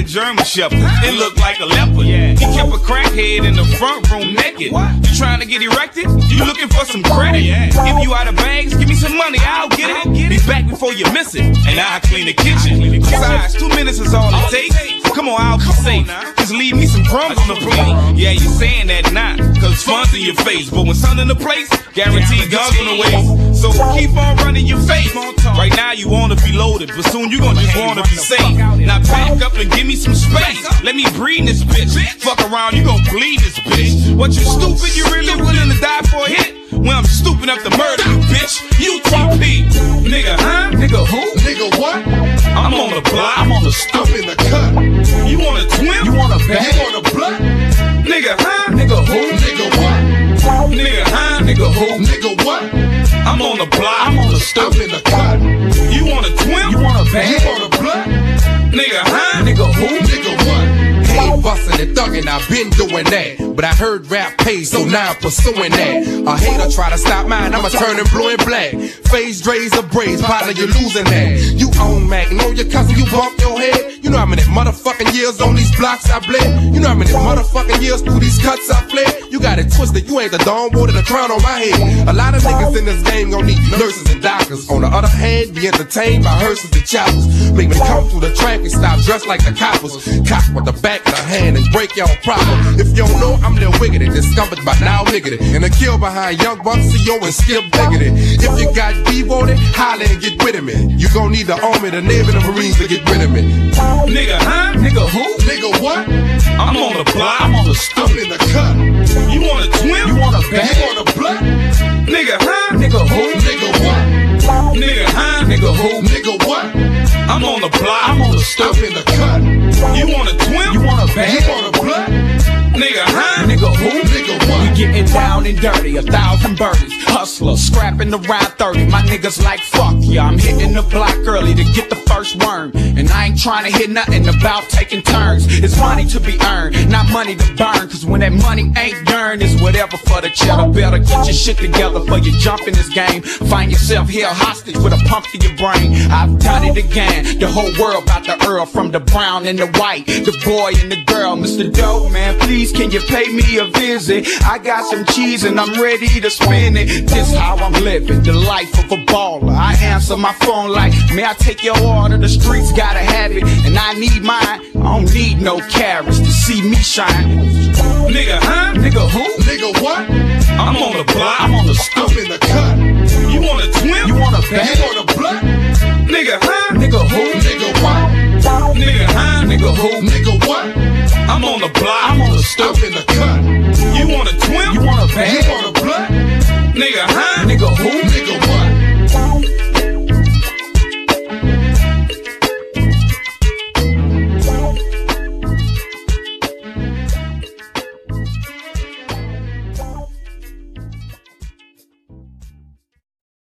German Shepherd. It looked like a leopard. He kept a crackhead in the front room naked. You trying to get erected? You looking for some credit? If you out of bags, give me some money, I'll get it. Be back before you miss it, and I'll clean the kitchen. Besides, 2 minutes is all it takes. Come on, I'll be safe. Just leave me some crumbs on the plate. Yeah, you saying that now, cause fun's in your face. But when sun in the place, guaranteed guns on the way. So keep on running your face. Right now you wanna be loaded, but soon you gonna just wanna be safe. Now back up and give me some space. Let me breathe this bitch. Fuck around, you gon' bleed this bitch. What, you stupid? You really willing to die for a hit? When I'm stupid enough to murder you, bitch. UTP. Nigga, huh? Nigga who? Nigga what? I'm on the block. I'm on the stoop in the cut. You wanna twin? You wanna bet? You wanna blunt? Nigga, huh? Nigga who? Nigga what? Nigga, huh? Nigga who? Nigga what? I'm on the block. I'm on the stoop in the cut. You wanna twin? You wanna bet? You wanna blunt? Nigga, huh? Nigga who? Nigga what? Hey, bustin' and thuggin', I've been doing that. But I heard rap pays, so now I'm pursuing that. A hater try to stop mine, I'ma turn him blue and black. Phase, drays, or braids, partner, you're losing that. You own Magnolia, cousin, you bump your head. You know how many motherfucking years on these blocks I bled? You know how many motherfucking years through these cuts I fled? You got it twisted, you ain't the Don Wood and the crown on my head. A lot of niggas in this game gon' need nurses and doctors. On the other hand, be entertained by hearses and choppers. Make me come through the track and stop dressed like the coppers. Cock with the back of the hand and break y'all proper. If you don't know, I'm Lil Wiggity, discovered by now Niggity. And a kill behind Young Buck, CO and Skip Diggity. If you got beef on it, holla and get rid of me. You gon' need the Army, the Navy, the Marines to get rid of me. Nigga, huh? Nigga who? Nigga what? I'm on the block, I'm on the stoop in the cut. You wanna twin? You wanna bet? You wanna blunt? Nigga, huh? Nigga who? Nigga what? Nigga, huh? Nigga who? Nigga what? I'm on the block, I'm on the stoop in the cut. You wanna twin? You wanna bet? You wanna blunt? Nigga, huh? Nigga who? Nigga what? We getting down and dirty, 1,000 birdies. Hustler, scrapping around 30. My niggas like fuck ya, I'm hitting the block early to get the first worm. And I ain't trying to hear nothing about taking turns. It's money to be earned, not money to burn. Cause when that money ain't earned, it's whatever for the cheddar. Better get your shit together before you jump in this game. Find yourself held hostage with a pump to your brain. I've done it again, the whole world about the Earl. From the brown and the white, the boy and the girl. Mr. Dope Man, please can you pay me a visit? I got some cheese and I'm ready to spin it. This how I'm living, the life of a baller. I answer my phone like, may I take your order? The streets gotta have it, and I need mine. I don't need no carrots to see me shine. Nigga, huh? Nigga who? Nigga what? I'm on the block, I'm on the stoop in the cut. You wanna twin? You wanna bet? You